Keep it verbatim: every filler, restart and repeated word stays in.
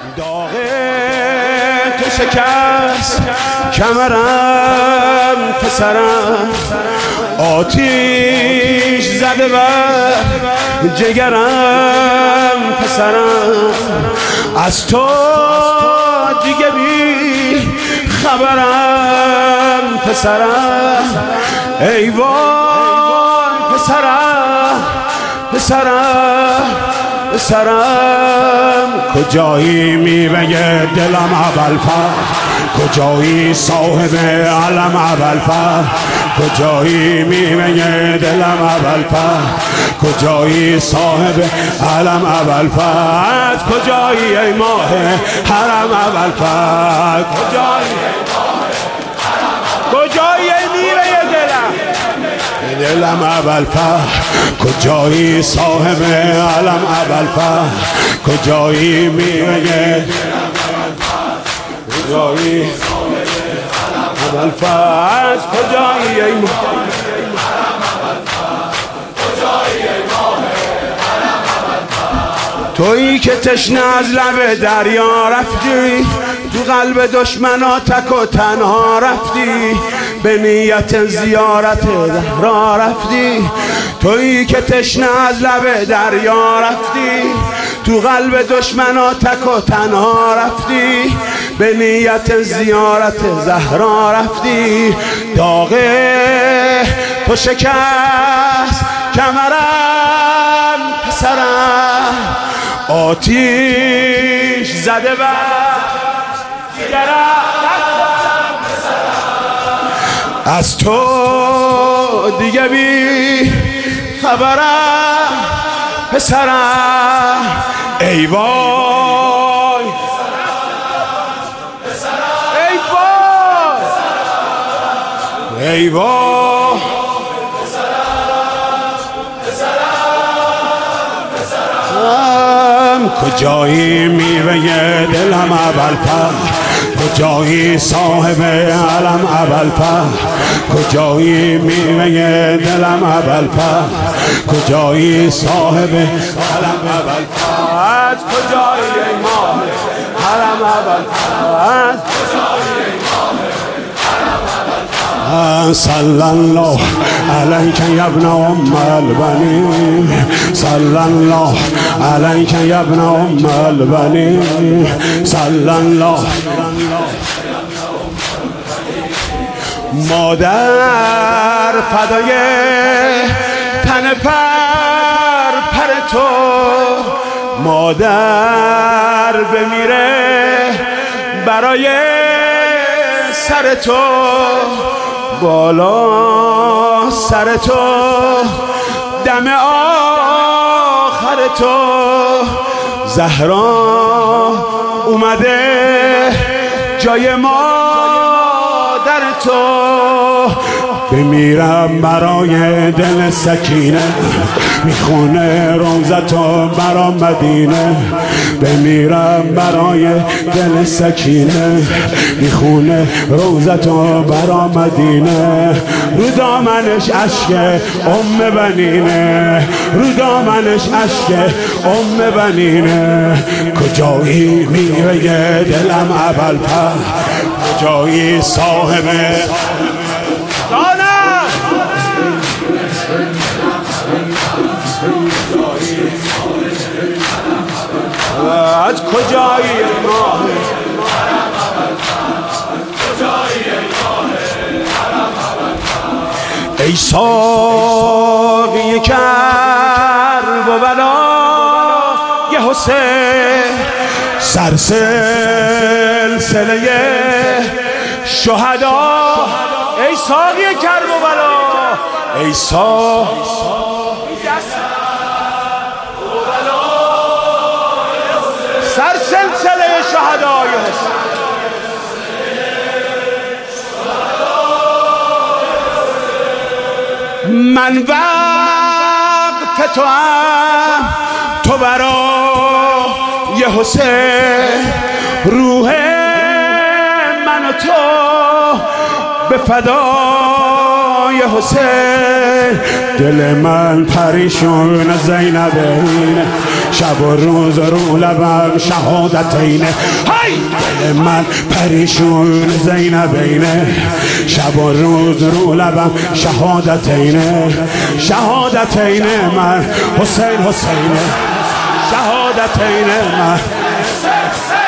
داغ تو شکست کمرم پسرم، آتیش زده بر جگرم پسرم، از تو دیگه بی خبرم پسرم. ای وای پسرم پسرم پسرم، کجایی میوه دلم ابوالفضل، کجایی صاحب علم ابوالفضل، کجایی میوه دلم ابوالفضل، کجایی صاحب علم ابوالفضل، کجایی ای ماه حرم ابوالفضل، کجایی کجایی ای میوه دلم دلم ابوالفضل، کجایی صاحب علم ابوالفضل، کجایی میوه کجایی ابوالفضل، کجایی ای ماه تویی که تشنه از لب دریا رفتی، تو قلب دشمنا تک و تنها رفتی، به نیت زیارت زهرا رفتی. تویی که تشنه از لب دریا رفتی، تو قلب دشمنا تک و تنها رفتی، به نیت زیارت زهرا رفتی. داغ تو شکست کمرم پسرم، آتیش زده بر جگرم پسرم، از تو دیگه بی خبرم پسرم. ای وای ای وای ای وای کجایی میوه دلم ابوالفضل، کجایی صاحب علم ابوالفضل، کجایی میوه دلم ابوالفضل، کجایی صاحب علم ابوالفضل، کجایی ای ماه حرم ابوالفضل، کجایی ای ماه صلی الله علیک یا ابن ام البنین، صلی الله علیک یا ابن ام البنین، صلی الله. مادر فدای تن پر پر تو، مادر بمیره برای سر تو، بالا سر تو دم آخر تو، زهرا اومده جای مادر تو. بمیرم برای دل سکینه، میخونه روزتو برا مدینه، بمیرم برای دل سکینه، میخونه روزتو برا مدینه. رو دامنش عشق ام بنینه، رو دامنش عشق ام بنینه. کجایی میوه دلم ابوالفضل، کجایی صاحب دانم، از کجایی ماه ای ساقی کرب و بلا یه حسین، سر سلسله شهدا. ای ساقی کرب و بلا، ای ساقی سر سلسله شهدای حسین. من وقت تو هم تو برای حسین، روح من و تو به فدای حسین. دل من پریشون زینب اینه، شب و روز رو لبم شهادتینه. هی دل من پریشون زینبینه، شب و روز رو لبم شهادتینه. شهادتینه من حسین حسینه، شهادتینه من